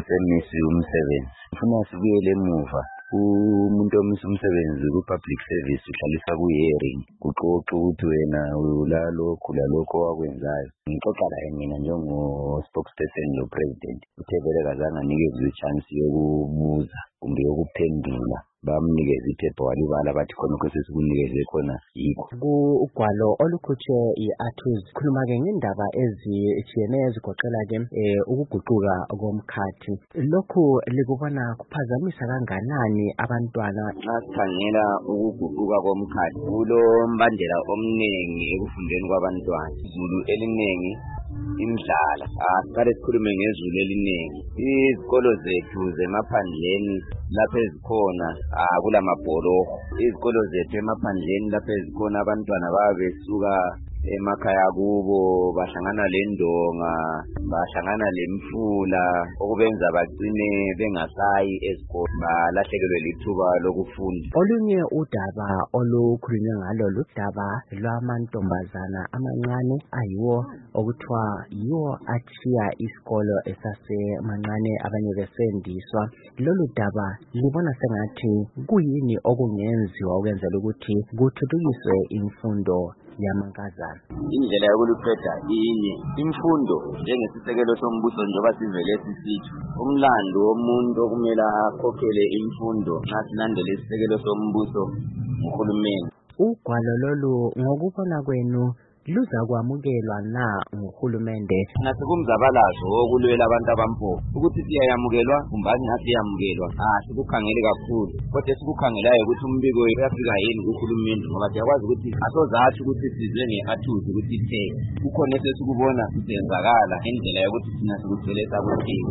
semisi umsebenzi. Ufuna sibuyele emuva. Umuntu omisa umsebenzi ku-public service uhlalisa ku-hearing, kuxoxa ukuthi wena ulalokho wakwenzayo. Ngixoxa laye mina njengo-spokesperson lo-president. Uthe vele kazange anikezwe i-chance yokubuza kumbe yokuphendula. Bamnikeza iphepha walibala bathi khonokho sesikunikeze khona yikho. Ugwalo olukhutshwe i-Artus khuluma-ke ngendaba ezitshiyeneyo ezigoqela-ke ukuguquka komkhathi. Lokhu likubona kuphazamisa kanganani abantwana? Nxa sikhangela ukuguquka komkhathi kulo mbandela omningi ekufundeni kwabantwana. Izulu eliningi, indlala. Siqale sikhulume ngezulu eliningi. Izikolo zethu zemaphandleni lapho ezikhona kulamabholoho. Izikolo zethu emaphandleni lapho ezikhona abantwana babesuka emakhaya kubo bahlangana lendonga, bahlangana lemfula, okubenza bagcine bengasayi esikolo, balahlekelwe lithuba lokufunda. Olunye udaba olukhulunywe ngalo ludaba lwamantombazana amancane ayiwo okuthiwa yiwo athiya isikolo esasemancane abanye besendiswa. Lolu daba libona sengathi kuyini okungenziwa ukwenzela ukuthi kuthuthukiswe imfundo yamankazana? Indlela yokuluqeda inye, imfundo njengesisekelo sombuso njengoba sivele sisitsho. Umlando womuntu okumele akhokhele imfundo nxa silandela isisekelo sombuso nguhulumeni. Ugwalo lolu ngokubona kwenu luzakwamukelwa na nguhulumende? Nasekumzabalazo wokulwela abantu abampofu ukuthi siyayamukelwa kumbe asiyamukelwa, sikukhangele kakhulu. Kodwa esikukhangelayo ukuthi umbiko uyafika yini kuhulumende, ngoba siyakwazi ukuthi asozathi ukuthi sizwe nge-Artus ukuthi kukhona esesikubona kusenzakala ngendlela yokuthi thina sikugcwele sakuthini.